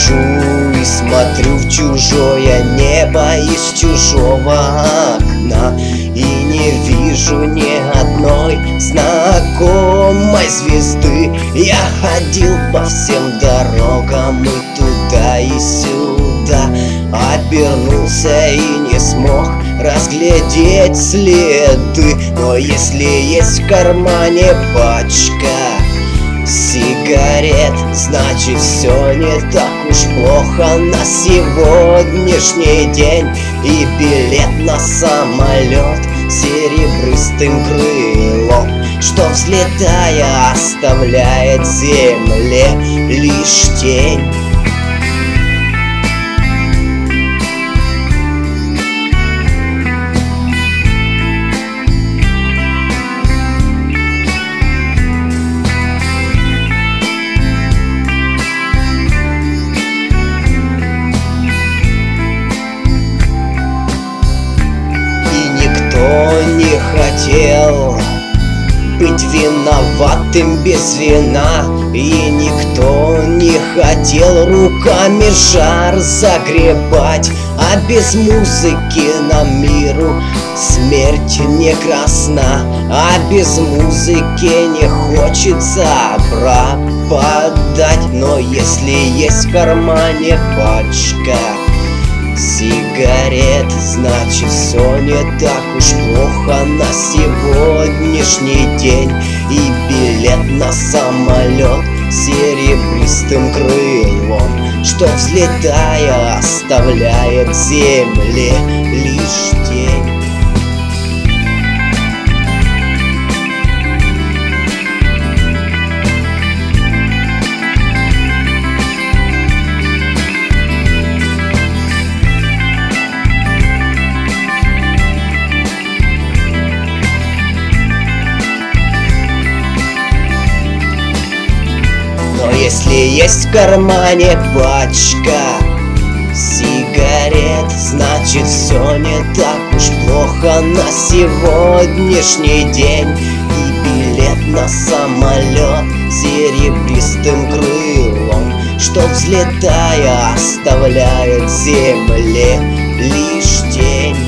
Сижу и смотрю в чужое небо из чужого окна, и не вижу ни одной знакомой звезды. Я ходил по всем дорогам и туда и сюда, обернулся и не смог разглядеть следы. Но если есть в кармане пачка сигарет, значит все не так уж плохо на сегодняшний день. И билет на самолет серебристым крылом, что, взлетая, оставляет земле лишь тень. Не хотел быть виноватым без вина, и никто не хотел руками жар загребать. А без музыки нам миру смерть не красна, а без музыки не хочется пропадать. Но если есть в кармане пачка сигарет, значит все не так уж плохо на сегодняшний день. И билет на самолет серебристым крылом, что, взлетая, оставляет земле лишь тень. Если есть в кармане пачка сигарет, значит все не так уж плохо на сегодняшний день. И билет на самолет серебристым крылом, что, взлетая, оставляет земле лишь тень.